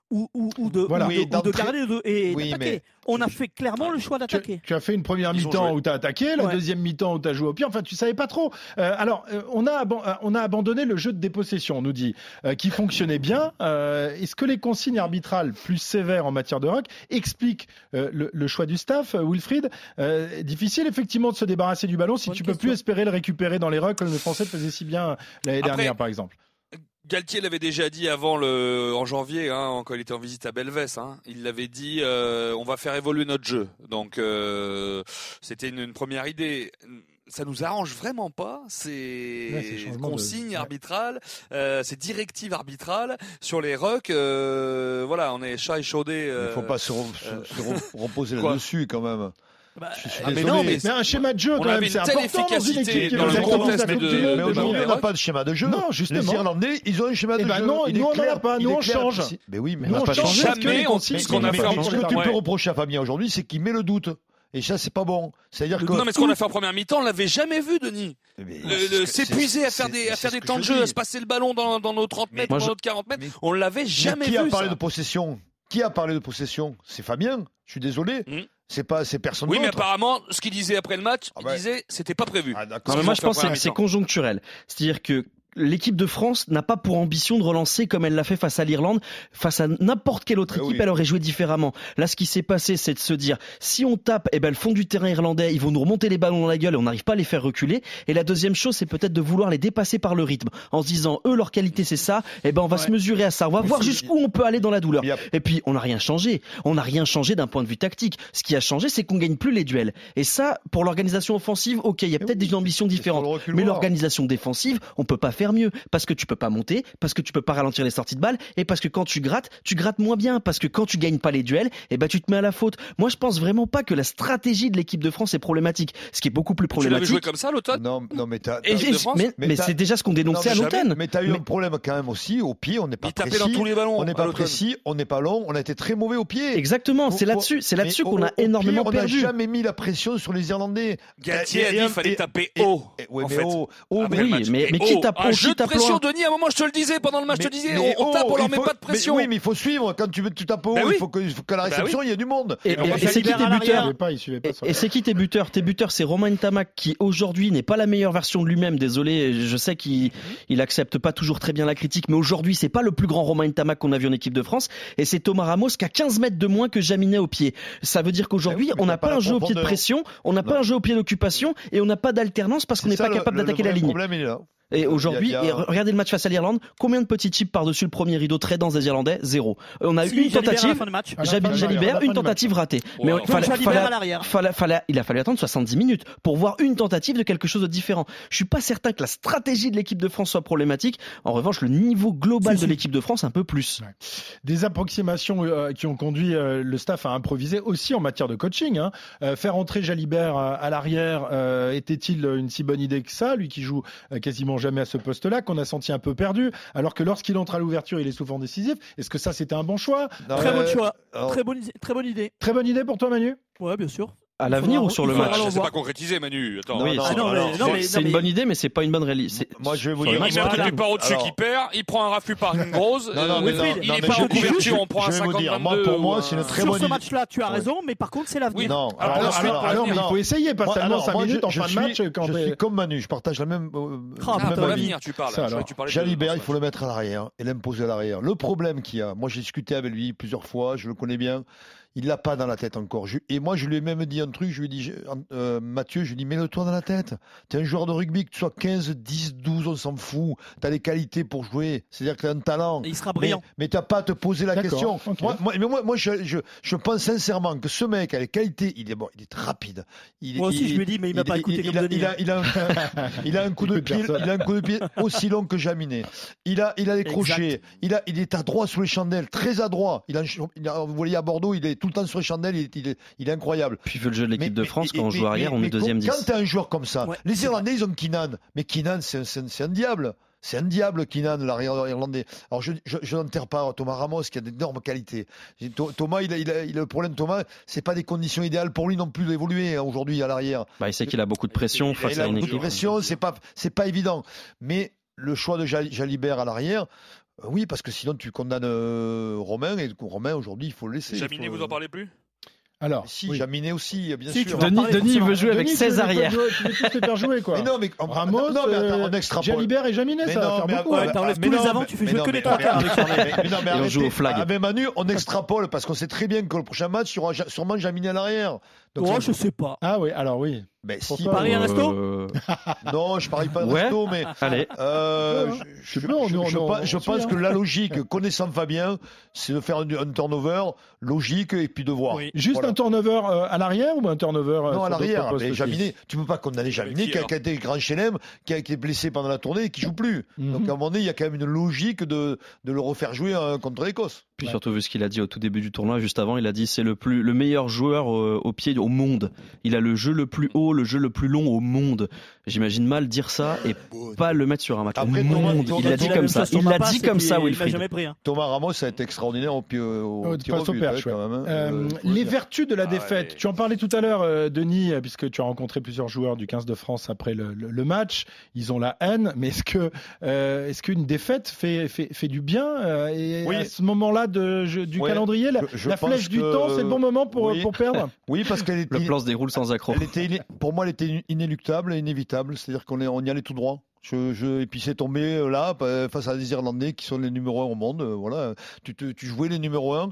ou, ou, ou de, Voilà. ou Oui, de, ou de d'entrée- garder de- et Oui, d'attaquer. mais- On a fait clairement le choix Tu, d'attaquer. tu as fait une première Ils ont mi-temps joué. où tu as attaqué, la Ouais. deuxième mi-temps où tu as joué au pied. Enfin, tu savais pas trop. Euh, alors, euh, on, a aban- euh, on a abandonné le jeu de dépossession, on nous dit, euh, qui fonctionnait bien. Euh, est-ce que les consignes arbitrales plus sévères en matière de ruck expliquent euh, le, le choix du staff, euh, Wilfried? Euh, Difficile, effectivement, de se débarrasser du ballon si Bonne tu peux question. plus espérer le récupérer dans les rucks comme le Français le faisait si bien l'année Après, dernière, par exemple. Galtier l'avait déjà dit avant le en janvier, hein, quand il était en visite à Belvès. Hein, il l'avait dit, euh, on va faire évoluer notre jeu. Donc euh, c'était une, une première idée. Ça nous arrange vraiment pas ces Ouais, ces changements de- consignes ouais. arbitrales, euh, ces directives arbitrales sur les rucks. Euh, voilà, on est chat échaudé. Il Euh, ne faut pas se, re- euh, se re- reposer quoi là-dessus quand même. Bah, Je suis Ah, mais désolé. non, mais Mais un schéma de jeu, on quand avait même, une c'est telle important dans une efficacité équipe qui dans veut le gagner la contexte Coupe de- du Monde, Mais de- de aujourd'hui, gagner. on n'a pas de schéma de jeu. Non, justement. Les Irlandais, ils ont un schéma de Eh ben jeu. non, Il est nous, on en a clair, pas. il Nous, est on clair, change. précis. Mais oui, mais Nous, on on n'a pas change. changé. Parce que les Jamais, on- consignes ce qu'on sont a fait en différentes. Mais ce que tu Ouais. peux reprocher à Fabien aujourd'hui, c'est qu'il met le doute. Et ça, c'est pas bon. C'est-à-dire que. Non, mais ce qu'on a fait en première mi-temps, on l'avait jamais vu, Denis. Mais Le- c'est le- ce que- S'épuiser à c'est- faire des, à c'est faire ce des que temps je de jeu, dis. à se passer le ballon dans, dans nos trente mètres, moi, dans je- nos quarante mètres, mais- on l'avait Mais jamais qui vu. a parlé ça. de possession? Qui a parlé de possession? C'est Fabien. Je suis désolé. Hmm. C'est pas, c'est personne Oui, mais d'autre. apparemment, ce qu'il disait après le match, Ah il bah. disait, c'était pas prévu. Ah, d'accord. Non, mais qu'ils moi ont je fait en pense que c'est- première c'est mi-temps. conjoncturel. C'est-à-dire que l'équipe de France n'a pas pour ambition de relancer comme elle l'a fait face à l'Irlande. Face à n'importe quelle autre Eh équipe, oui. elle aurait joué différemment. Là, ce qui s'est passé, c'est de se dire, si on tape, eh ben, le fond du terrain irlandais, ils vont nous remonter les ballons dans la gueule et on n'arrive pas à les faire reculer. Et la deuxième chose, c'est peut-être de vouloir les dépasser par le rythme. En se disant, eux, leur qualité, c'est ça. Eh ben, on va Ouais. se mesurer à ça. On va voir jusqu'où on peut aller dans la douleur. Il y a- Et puis, on n'a rien changé. On n'a rien changé d'un point de vue tactique. Ce qui a changé, c'est qu'on gagne plus les duels. Et ça, pour l'organisation offensive, ok, il y a Eh peut-être oui, des ambitions il faut différentes. le reculoir. Mais l'organisation défensive, on peut pas faire mieux. Parce que tu peux pas monter, parce que tu peux pas ralentir les sorties de balles, et parce que quand tu grattes, tu grattes moins bien. Parce que quand tu gagnes pas les duels, eh ben, tu te mets à la faute. Moi, je pense vraiment pas que la stratégie de l'équipe de France est problématique. Ce qui est beaucoup plus Tu l'avais joué problématique. comme ça l'automne? Non, non, mais t'as. Et t'as- j'ai- de France mais Mais mais t'as- c'est déjà ce qu'on dénonçait Non, à mais l'automne. Mais t'as eu Mais- un problème quand même aussi au pied. On n'est pas Il tapait précis. dans tous les ballons. On n'est à pas l'automne. précis. On n'est pas long. On a été très mauvais au pied. Exactement, Faut- c'est faut- là-dessus, c'est là-dessus Mais qu'on au- a au pied, énormément on perdu. n'a jamais mis la pression sur les Irlandais. Galtier Et- a et- dit et- qu'il fallait et- taper et- haut. et- ouais, en mais fait. haut, haut, Après oui, le match. mais- Et mais qui haut. tape Un haut, jeu qui de tape pression, loin. Denis, à un moment, je te le disais pendant le match, je te disais, mais on, on haut, tape, on leur il met faut- pas de pression. Mais, oui, mais il faut suivre. Quand tu, tu tapes haut, Ben il oui. faut que- il faut qu'à la Ben réception, il y ait du monde. Et, Et on et- va et faire c'est qui libérer tes à l'arrière. Il buteurs suivait pas, il suivait pas Et, ça. et c'est qui tes buteurs? Tes buteurs, c'est Romain Ntamak qui aujourd'hui n'est pas la meilleure version de lui-même. Désolé, je sais qu'il il accepte pas toujours très bien la critique, mais aujourd'hui c'est pas le plus grand Romain Ntamak qu'on a vu en équipe de France. Et c'est Thomas Ramos qui a quinze mètres de moins que Jaminet au pied. Ça veut dire qu'aujourd'hui Eh oui, mais on n'a t'as pas pas la un jeu au pied de profondeur. pression, on n'a pas Non. un jeu au pied d'occupation et on n'a pas d'alternance parce qu'on C'est n'est ça, pas le- capable le- d'attaquer le la vrai ligne. problème, il est là. Et aujourd'hui, Il y a- il y a- et regardez le match face à l'Irlande, combien de petits chips par-dessus le premier rideau très dense des Irlandais? Zéro. On a eu Si, une Jalibert à la tentative, fin du match. À la Jabi- fin du- à Jalibert, la fin une du tentative ratée. Ouais, Mais ouais. il fallait, Jalibert fallait- à l'arrière. fallait- fallait- il a fallu attendre soixante-dix minutes pour voir une tentative de quelque chose de différent. Je suis pas certain que la stratégie de l'équipe de France soit problématique. En revanche, le niveau global Si, de si. l'équipe de France un peu plus. Des approximations euh, qui ont conduit euh, le staff à improviser aussi en matière de coaching. Hein. Euh, faire entrer Jalibert à, à l'arrière, euh, était-il une si bonne idée que ça, lui qui joue euh, quasiment jamais à ce poste-là, qu'on a senti un peu perdu, alors que lorsqu'il entre à l'ouverture, il est souvent décisif. Est-ce que ça, c'était un bon choix? Non, Très euh, bon choix. alors, Très bonne, très bonne idée. Très bonne idée pour toi, Manu? Ouais, bien sûr. À Il l'avenir faudra- ou sur il le faudra match? le C'est pas voir. concrétisé, Manu. Attends. Oui, non, Ah non, alors, mais- non, mais- C'est une mais- bonne idée, mais c'est pas une bonne réalité. Moi, je vais vous Sur dire. le Il match, met un c'est coup de clair. part au-dessus Alors- qui perd, il prend un raffut par une grosse, Non, non, euh, mais non, Wilfried, il non, est mais pas je- en couverture, je- on prend un je vais vous dire, moi, cinquante vingt-deux pour moi, ou c'est une un- très Sur bonne ce idée. match-là, tu as raison, mais par contre, c'est l'avenir. Non, Alors, Alors, ensuite, alors, alors, mais il non. faut essayer, pas Moi, seulement alors, cinq moi, minutes je, en je fin de suis, match. Quand je t'es- suis comme Manu, je partage la même, euh, Ah, le putain, même Pour avis. l'avenir, tu parles. Ça, Je croyais alors. que tu parlais de- Jalibert, dans il ce faut match. le mettre à l'arrière et l'imposer à l'arrière. Le problème qu'il y a, moi j'ai discuté avec lui plusieurs fois, je le connais bien, il l'a pas dans la tête encore. Je- et moi je lui ai même dit un truc, je lui ai dit, je- euh, Mathieu, je lui ai dit, mets-le-toi dans la tête. T'es un joueur de rugby, que tu sois quinze, dix, douze, on s'en fout. T'as les qualités pour jouer, c'est-à-dire que t'as un talent. Et il sera Mais, brillant. mais t'as pas à te poser la D'accord, question. ok. Moi, moi, mais moi, moi je, je, je pense sincèrement que ce mec a les qualités, il est bon, il est rapide. Il, Moi aussi, il- je lui ai dit, mais il m'a pas écouté il comme a, Denis. il a, il a un, il a un coup de Écoute pied, personne. il a un coup de pied aussi long que Jaminet. Il a, il a les Exact. crochets. Il a, il est adroit sous les chandelles, très adroit. Il a, un ch- il a- vous voyez à Bordeaux, il est tout le temps sur les chandelles. Il est, il est, il est incroyable. Puis vu le jeu de l'équipe Mais- de France, mais- quand on mais- joue arrière, mais- on mais est deuxième quand, dix. quand t'as un joueur comme ça, Ouais, les c'est Irlandais ils ont Keenan, mais Keenan c'est, c'est, c'est un diable. C'est un diable, Keenan, l'arrière irlandais. Alors, je, je, je n'enterre pas Thomas Ramos, qui a d'énormes qualités. Tho- Thomas, il a, il a, il a le problème, Thomas, c'est pas des conditions idéales pour lui non plus d'évoluer hein, aujourd'hui à l'arrière. Bah, il sait qu'il a beaucoup de pression face il a à une beaucoup de équipe. pression, c'est pas, c'est pas évident. Mais le choix de Jal- Jalibert à l'arrière, Oui, parce que sinon tu condamnes euh, Romain, et Romain aujourd'hui il faut le laisser. Jaminet, faut... vous en parlez plus? Alors, si, oui. Jaminet aussi, bien si, sûr. Denis, Denis il veut jouer Denis, avec seize arrières. Tu veux tous les faire jouer, quoi. Mais non, mais on, Ramos, non, mais attends, on euh, extrapole. Jalibert et Jaminet, mais ça non, va faire mais, beaucoup. Ouais, hein. t'enlèves mais tous non, les avant, mais- tu fais mais jouer non, que mais- les trois quarts. mais- mais- mais non, mais Et on arrêtez. joue au flag. Avec Manu, on extrapole parce qu'on sait très bien que le prochain match, il y aura ja- sûrement Jaminet à l'arrière. Donc, Oh, ça- je sais pas. Ah oui, alors oui. Ben, si, Pourquoi Paris un resto Euh, non, je parie pas de Ouais. resto, mais Allez. euh, Ouais, je, c'est bon, je- nous, je- je on- pense- on je suit, pense hein. que la logique, connaissant Fabien, c'est de faire un, un turnover logique et puis de voir. Oui. Juste Voilà. un turnover euh, à l'arrière ou un turnover euh, Non, sur à l'arrière. d'autres postes Mais aussi Jaminet, tu peux pas condamner Jaminet qui, qui a, alors qui a été grand chelem, qui a été blessé pendant la tournée et qui joue plus. Mhm. Donc à un moment donné, il y a quand même une logique de, de le refaire jouer euh, contre l'Écosse. Puis Ouais. surtout vu ce qu'il a dit au tout début du tournoi, juste avant, il a dit c'est le plus le meilleur joueur euh, au pied au monde. Il a le jeu le plus haut, le jeu le plus long au monde. J'imagine mal dire ça et pas le mettre sur un match. Après, au Thomas- monde. Thomas- Il a dit la comme même ça. chose sur Il l'a Mapas dit et comme puis ça, Il m'a Wilfried. jamais pris. hein. Thomas Ramos a été extraordinaire au, pied, au, Au tir au passe au but, perche, ouais, quand même, hein. Euh, Euh, faut le les dire. vertus de la Ah, défaite. mais- Tu en parlais tout à l'heure, euh, Denis, euh, puisque tu as rencontré plusieurs joueurs du quinze de France après le, le- le match. Ils ont la haine, mais est-ce que euh, est-ce qu'une défaite fait, fait, fait du bien euh, et Oui. à ce moment-là de, je- du Ouais. calendrier, la, Je- je la pense flèche du que- temps, c'est le bon moment pour, oui. pour perdre. Oui, parce qu'elle était, Le plan se déroule sans accroc. elle était iné- pour moi, elle était inéluctable et inévitable. C'est-à-dire qu'on est, on y allait tout droit. Je, je, et puis c'est tombé euh, là euh, face à des Irlandais qui sont les numéros un au monde. euh, Voilà, tu, te, tu jouais les numéros un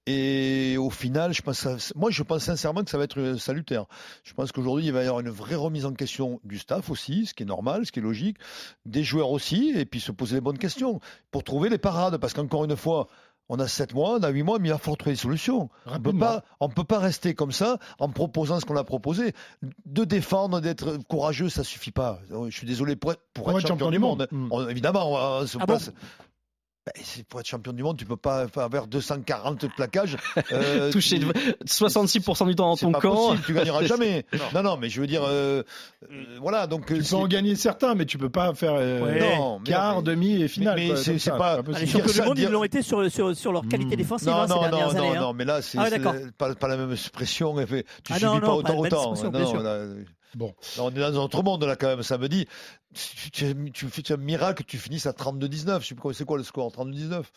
et au final, je pense, ça- moi, je pense sincèrement que ça va être euh, salutaire. Je pense qu'aujourd'hui, il va y avoir une vraie remise en question du staff aussi, ce qui est normal, ce qui est logique, des joueurs aussi, et puis se poser les bonnes questions pour trouver les parades. Parce qu'encore une fois, on a sept mois, on a huit mois, mais il va falloir trouver des solutions. On peut Rapidement. pas, on peut pas rester comme ça en proposant ce qu'on a proposé. De défendre, d'être courageux, ça suffit pas. Je suis désolé pour être, pour être champion, du monde. Mm. On- évidemment, on, on se Ah passe. Ben, c'est pour être champion du monde, tu peux pas avoir deux cent quarante plaquages. Euh, Touché tu- soixante-six pour cent du temps dans c'est ton pas camp. possible, tu gagneras jamais. Non. Non, non, mais je veux dire, euh, euh, voilà, donc Tu euh, peux c'est- en gagner certains, mais tu peux pas faire euh, Ouais. non, mais quart, non, mais- demi et finale. mais quoi, c'est- comme c'est ça, pas- Ah, les possible. champions ça, du monde, dire- ils l'ont été sur, sur, sur leur qualité Mm. défensive Non, hein, ces non, dernières non, années. non, hein. non, mais là, c'est Ah ouais, c'est d'accord. pas, pas la même expression. Elle fait, tu Ah subis non, pas non, autant, pas la même autant. expression, Non, bien non, sûr. là, Bon. là, on est dans un autre monde, là, quand même, samedi. Tu, tu, tu fais un miracle, tu finisses à trente-deux dix-neuf. Je sais pas, c'est quoi le score, trente-deux dix-neuf?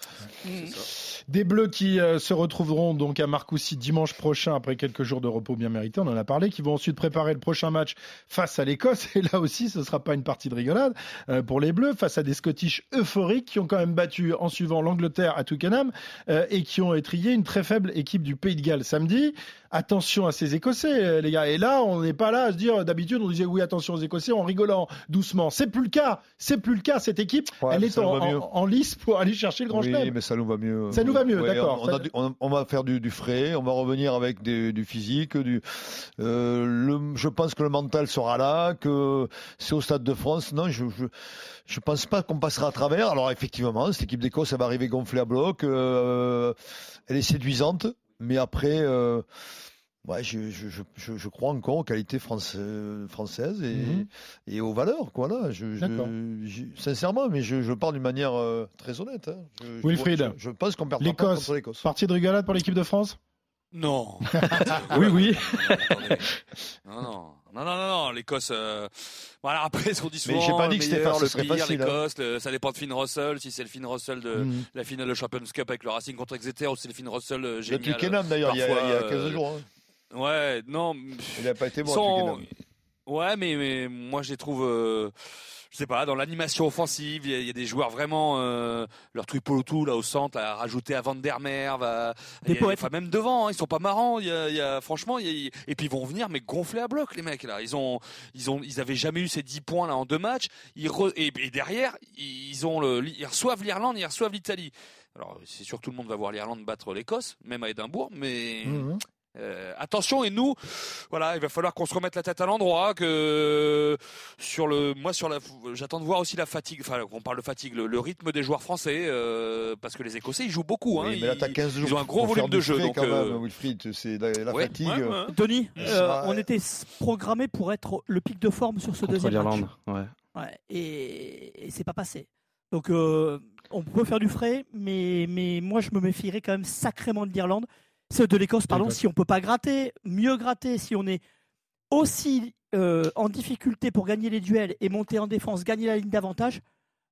Des Bleus qui euh, se retrouveront donc à Marcoussis dimanche prochain après quelques jours de repos bien mérités, on en a parlé, qui vont ensuite préparer le prochain match face à l'Écosse. Et là aussi, ce ne sera pas une partie de rigolade euh, pour les Bleus, face à des Scottish euphoriques qui ont quand même battu en suivant l'Angleterre à Twickenham euh, et qui ont étrillé une très faible équipe du Pays de Galles samedi. Attention à ces Écossais, euh, les gars. Et là, on n'est pas là à se dire, d'habitude, on disait oui, attention aux Écossais en rigolant doucement. C'est plus le cas. C'est plus le cas. Cette équipe, Ouais, elle mais est ça en, nous va mieux. en, en lice pour aller chercher le Grand Oui, Chelem. mais ça nous va mieux. Ça nous va mieux, Ouais, d'accord. On, on a du- on- on va faire du, du frais, on va revenir avec des- du physique. Du, euh, le, je pense que le mental sera là, que c'est au Stade de France. Non, je je, je pense pas qu'on passera à travers. Alors effectivement, cette équipe d'Écosse, elle va arriver gonflée à bloc. euh, elle est séduisante, mais après. Euh, Ouais, je, je, je, je, je crois encore aux qualités françaises, françaises et, Mhm. et aux valeurs, quoi. Là, je, je, D'accord. je- sincèrement, mais je, je parle d'une manière euh, très honnête. Hein. Je, je- Wilfried, je, je pense qu'on perd pas l'Écosse. contre l'Écosse. Partie de rigolade pour l'équipe de France? Non. Oui, oui. Attendez. Non, non, non, non, non, non, l'Écosse. Euh... Voilà, après, ce qu'on dit souvent, j'ai pas dit le que c'était meilleur, facile, le ce serait pire, facile, hein. l'Écosse, le- ça dépend de Finn Russell, si c'est le Finn Russell de Mhm. la finale de Champions Cup avec le Racing contre Exeter ou si c'est le Finn Russell euh, Le génial. Twickenham, d'ailleurs, il y a, parfois, il y a quinze euh, jours. Hein. Ouais, non. Il n'a pas été bon, Ils sont- le Twickenham. Ouais, mais, mais moi je les trouve, euh, je sais pas, dans l'animation offensive, il y, a- il y a des joueurs vraiment, euh, leur Tripolotou là au centre, à rajouter à Van der Merwe, à- Des il y a- poètes. enfin même devant, hein, ils sont pas marrants. Il y a, il y a- franchement, il y a- et puis ils vont venir mais gonfler à bloc les mecs là. Ils ont, ils ont, ils avaient jamais eu ces dix points là en deux matchs. Ils re- et, et derrière, ils ont le, ils reçoivent l'Irlande, ils reçoivent l'Italie. Alors c'est sûr que tout le monde va voir l'Irlande battre l'Écosse, même à Édimbourg, mais. Mhm. Euh, attention, et nous, voilà, il va falloir qu'on se remette la tête à l'endroit, que sur le, moi sur la, j'attends de voir aussi la fatigue, enfin on parle de fatigue, le, le rythme des joueurs français, euh, parce que les Écossais ils jouent beaucoup, hein, Oui, mais là, ils, t'as quinze jours ils ont un gros pour volume faire de du jeu, frais donc quand euh, même, Wilfried, c'est la, la ouais, fatigue. ouais, ouais. Tony, Il euh, sera- on était programmé pour être le pic de forme sur ce Contre deuxième match. l'Irlande. Ouais. Ouais, et, et c'est pas passé. Donc euh, on peut faire du frais, mais, mais moi je me méfierais quand même sacrément de l'Irlande, c'est de l'Écosse, pardon. l'Écosse. Si on peut pas gratter, mieux gratter, si on est aussi euh, en difficulté pour gagner les duels et monter en défense, gagner la ligne d'avantage,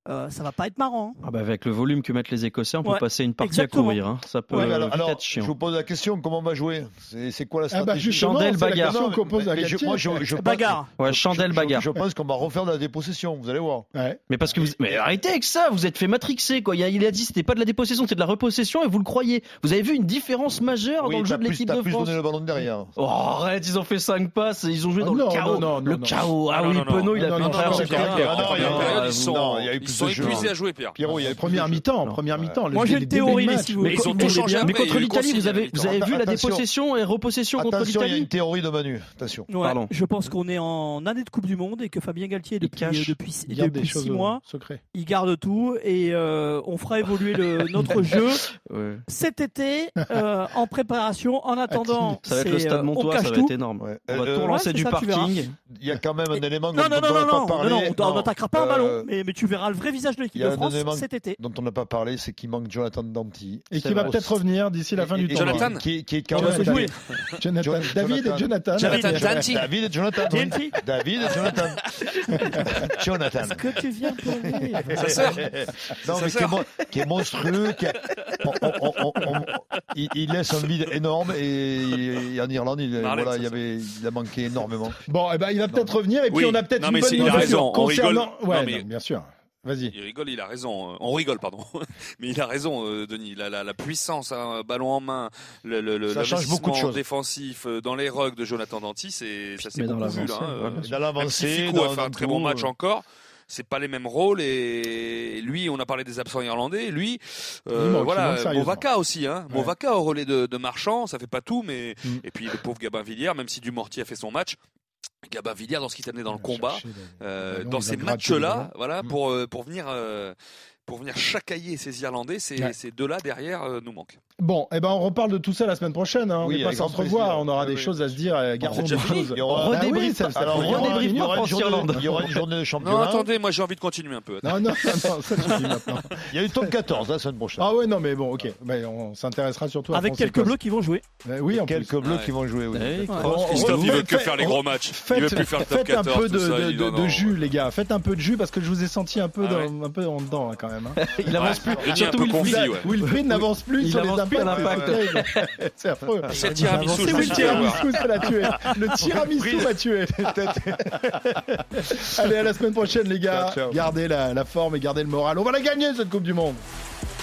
euh, ça va pas être marrant. Hein. Ah bah avec le volume que mettent les Écossais, on Ouais, peut passer une partie exactement. à courir. Hein. Ça peut Ouais, euh, alors, vite alors, être je chiant. vous pose la question, comment on va jouer? C'est, c'est quoi la Ah bah stratégie? justement, Chandelle, c'est la bagarre. question qu'on pose à mais je, Galtier. moi, je, je pense- Bagarre. Ouais, je- chandelle, je- bagarre. Je pense qu'on va refaire de la dépossession, vous allez voir. Ouais. Mais parce que vous, mais arrêtez avec ça, vous êtes fait matrixer quoi. Il a, il a dit c'était pas de la dépossession, c'était de la repossession et vous le croyez. Vous avez vu une différence majeure Oui, dans le t'as jeu de plus, l'équipe t'as de plus France. donné le ballon derrière. Oh, arrête, ils ont fait cinq passes, ils ont joué Ah dans non, le chaos. non, non, le non, chaos. Ah non, oui, non, non. Penaud, il a Non, fait non, une non, traversée non, de terrain. non, Pierre, non, en première non, période, non, ils sont, non, il y a eu ils plus sont de jeux. épuisés à jouer, Pierre. Pierrot, il y a En première mi-temps, en première mi-temps. Moi, le- j'ai les une débuts de théorie, match. si vous Mais, voulez. ils ont mais- tout changé mais après, contre il y a eu l'Italie, consigne vous à la avez, mi-temps. vous avez vu la Attention. dépossession et repossession contre Attention, il y a l'Italie. une théorie de Manu. Attention. Ouais, Pardon. je pense qu'on est en année de Coupe du Monde et que Fabien Galtier, depuis, cache. euh, depuis, Il garde des depuis choses six mois, secrets. il garde tout et euh, on fera évoluer le, notre jeu Ouais. cet été euh, en préparation. En attendant, Ça va être le c'est, stade euh, on Montois, cache ça va tout. être énorme. Ouais. On va Euh, tout euh, relancer ouais, du c'est ça, tu verras. parking. Il y a quand même un élément Non, dont non, on non, n'a non, pas non, parlé. non, on Non, n'attaquera pas un euh, ballon, mais, mais tu verras le vrai visage de il l'équipe y a de un France élément cet été. dont on n'a pas parlé, c'est qu'il manque Jonathan Danty. Et C'est qui va vrai. peut-être revenir d'ici la fin Et- du et- temps. Jonathan qui, qui est quand Qui va même se jouer. Jonathan. Jo- David et Jonathan. Jonathan Ouais. Danty. David et Jonathan. T N T. David et Jonathan. Jonathan. Est-ce que tu viens pour vivre Sa sœur. Non, Sa mais qui est, sœur. mon- qui est monstrueux, qui a- on- on- on- on- il, il laisse un vide énorme et, et en Irlande, il, Marlène, voilà, ça, il, y ça. avait, il a manqué énormément. Bon, eh ben, il va peut-être revenir et puis Oui. on a peut-être Non, une mais bonne c'est- il a nouvelle raison, on concernant. rigole. Ouais, Non, mais- non, bien sûr. Vas-y. Il rigole, il a raison. On rigole, pardon. Mais il a raison, euh, Denis. La, la, la puissance, hein, ballon en main, le, le, le Ça change beaucoup de l'investissement choses. défensif euh, dans les rugs de Jonathan Danty, c'est ça s'est Mais dans beaucoup vu l'avancée, là. hein. voilà. Dans Même si l'avancée, Fico a dans- fait un dans très tout, bon match euh, encore. C'est pas les mêmes rôles et lui, on a parlé des absents irlandais. Lui, euh, Il manque, il voilà, manque sérieusement. Movaka aussi. Hein. Ouais. Movaka au relais de, de Marchand, ça fait pas tout, mais Mm. et puis le pauvre Gabin Villiers, même si Dumortier a fait son match. Gabin Villiers dans ce qui t'amenait dans le Il va combat, chercher le- euh, le ballon, dans il va ces gratter le matchs-là, ballon. voilà, Mm. pour euh, pour venir euh, pour venir chacailler ces Irlandais, ces, Ouais. ces deux-là derrière euh, nous manquent. Bon, eh ben on reparle de tout ça la semaine prochaine. Hein. On Oui, n'est pas avec sans grand se revoir. plaisir. On aura Oui, des oui. choses à se dire. euh, Gardons déjà des fini. choses. Il y aura- Ah oui, redébrief, ça- ça Alors, fait il y aura- longtemps. il y aura une France-Irlande. journée- il y aura une journée de Non, championnat. attendez, moi j'ai envie de continuer un peu. Non, non, non, non, ça suffit maintenant. Il y a eu top quatorze la semaine prochaine. Ah ouais, non, mais bon, ok. Ben, on s'intéressera surtout à Avec France quelques Écosse. bleus qui vont jouer. Ben oui, en plus. Quelques bleus Ouais. qui vont jouer. Oui. Eh, Ouais. Kroos, On- Christophe, on- il veut faites- que faire les gros matchs. Faites, il veut plus faire le top faites un quatorze. peu de, tout ça, de- il- de- non, de non. jus, les gars. Faites un peu de jus parce que je vous ai senti un peu, Ah dans, ouais. un peu en dedans hein, quand même. hein. Il avance plus. Le tien un peu Surtout confus, Wilfried. ouais. Wilfried n'avance plus Il sur les avance plus à impacts. l'impact. C'est affreux. C'est le tiramisu, C'est je oui, me le suis tiramisu, ça l'a tué. Le tiramisu m'a tué. Allez, à la semaine prochaine, les gars. Ciao, ciao. Gardez la, la forme et gardez le moral. On va la gagner, cette Coupe du Monde.